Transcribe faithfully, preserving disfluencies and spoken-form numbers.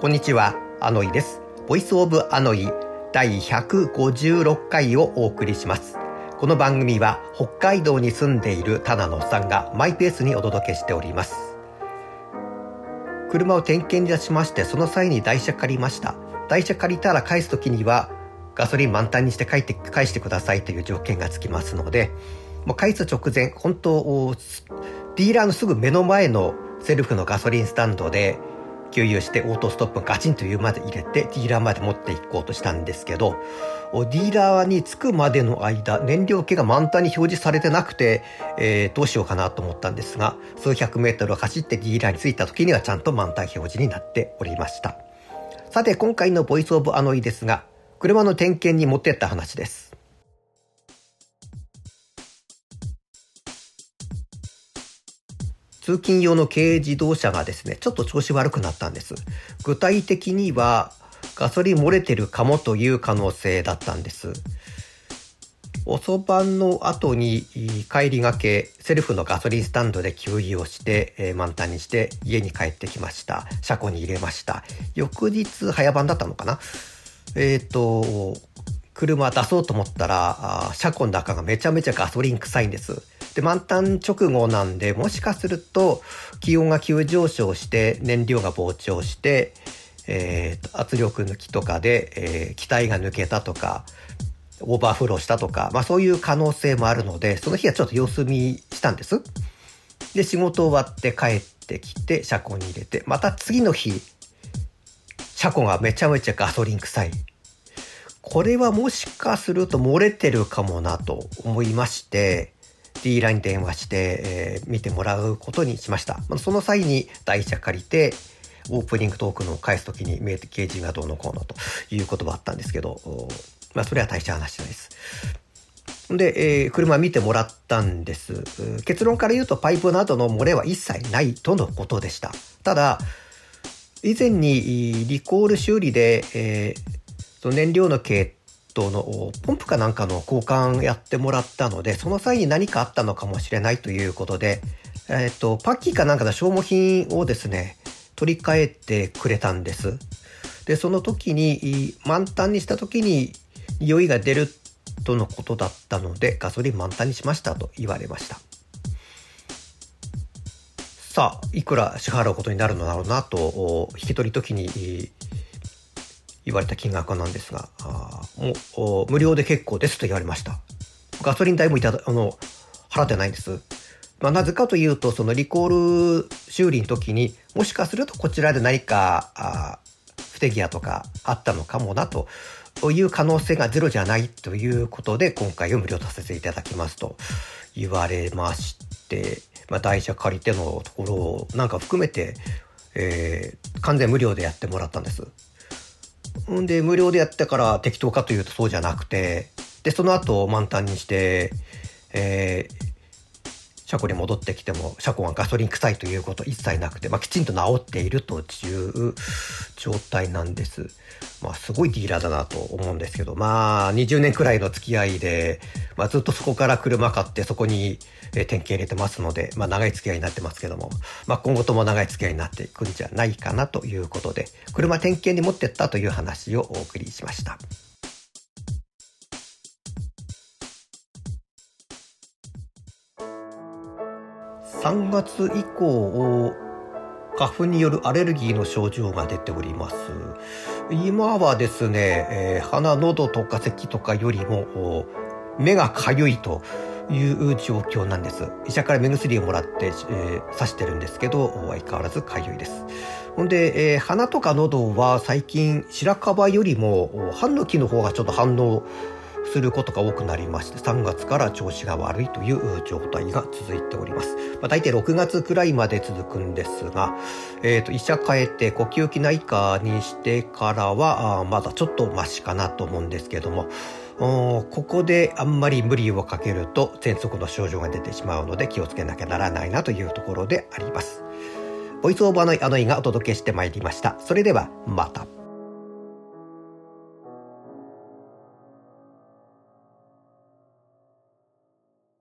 こんにちは、アノイです。ボイスオブアノイだいひゃくごじゅうろっかいをお送りします。この番組は北海道に住んでいるただのさんがマイペースにお届けしております。車を点検に出しまして、その際に台車借りました。台車借りたら返すときにはガソリン満タンにして帰って返してくださいという条件がつきますので、もう返す直前、本当ディーラーのすぐ目の前のセルフのガソリンスタンドで給油してオートストップガチンというまで入れてディーラーまで持っていこうとしたんですけど、ディーラーに着くまでの間、燃料系が満タンに表示されてなくて、えー、どうしようかなと思ったんですが、数百メートル走ってディーラーに着いた時にはちゃんと満タン表示になっておりました。さて、今回のボイスオブアノイですが、車の点検に持ってった話です。通勤用の軽自動車がですね、ちょっと調子悪くなったんです。具体的にはガソリン漏れてるかもという可能性だったんです。遅番の後に帰りがけセルフのガソリンスタンドで給油をして、えー、満タンにして家に帰ってきました。車庫に入れました。翌日早番だったのかな、えっと車出そうと思ったら車庫の中がめちゃめちゃガソリン臭いんです。で、満タン直後なんで、もしかすると気温が急上昇して燃料が膨張して、えー、圧力抜きとかで、えー、気体が抜けたとかオーバーフローしたとか、まあそういう可能性もあるので、その日はちょっと様子見したんです。で、仕事終わって帰ってきて車庫に入れて、また次の日車庫がめちゃめちゃガソリン臭い。これはもしかすると漏れてるかもなと思いまして、ディーラーに電話して、えー、見てもらうことにしました。その際に台車借りてオープニングトークの返すときにメーケージがどうのこうのということがあったんですけど、まあそれは大した話じゃないです。で、えー、車見てもらったんです。結論から言うとパイプなどの漏れは一切ないとのことでした。ただ以前にリコール修理で、えー、その燃料の系のポンプかなんかの交換やってもらったので、その際に何かあったのかもしれないということで、えっとパッキーかなんかの消耗品をですね取り替えてくれたんです。で、その時に満タンにした時に匂いが出るとのことだったので、ガソリン満タンにしましたと言われました。さあ、いくら支払うことになるのだろうなと引き取り時に言われた金額なんですが、あもう無料で結構ですと言われました。ガソリン代もいただあの払ってないんです。まあ、なぜかというと、そのリコール修理の時にもしかするとこちらで何かあ不手際とかあったのかもなという可能性がゼロじゃないということで、今回を無料とさせていただきますと言われまして、まあ、台車借りてのところをなんか含めて、えー、完全無料でやってもらったんです。んで、無料でやってから適当かというとそうじゃなくて、で、その後満タンにして、えー、車庫に戻ってきても、車庫がガソリン臭いということ一切なくて、まあ、きちんと治っているという状態なんです。まあ、すごいディーラーだなと思うんですけど、まあ、にじゅうねんくらいの付き合いで、まあ、ずっとそこから車買ってそこに点検入れてますので、まあ、長い付き合いになってますけども、まあ、今後とも長い付き合いになっていくんじゃないかなということで、車点検に持ってったという話をお送りしました。さんがつ以降、花粉によるアレルギーの症状が出ております。今はですね、えー、鼻、喉とか咳とかよりも目がかゆいという状況なんです。医者から目薬をもらって、えー、刺してるんですけど、相変わらずかゆいです。ほんで、えー、鼻とか喉は最近白樺よりもハンノキの方がちょっと反応することが多くなりまして、さんがつから調子が悪いという状態が続いております。まあ、大体ろくがつくらいまで続くんですが、えーと、医者変えて呼吸器内科にしてからはあまだちょっとマシかなと思うんですけども、ここであんまり無理をかけると喘息の症状が出てしまうので気をつけなきゃならないなというところであります。ボイスオーバーのアノイがお届けしてまいりました。それではまた。